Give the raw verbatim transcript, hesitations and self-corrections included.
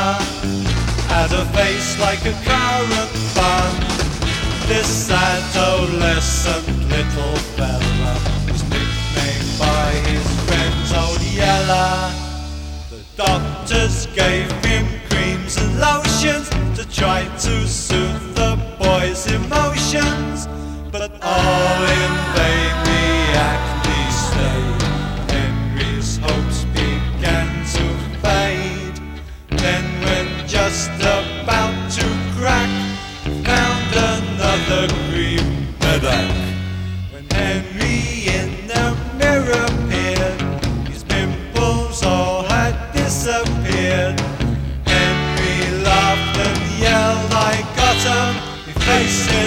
had a face like a currant bun. This adolescent little fella was nicknamed by his friends Old Yeller. The doctors gave him creams and lotions to try to soothe the boy's emotions, but all in vain, the acne stayed. Henry's hopes began to fade. Then when just about to crack, found another cream medak. When Henry in the mirror peered, his pimples all had disappeared. Henry laughed and yelled, I got 'em, he faced him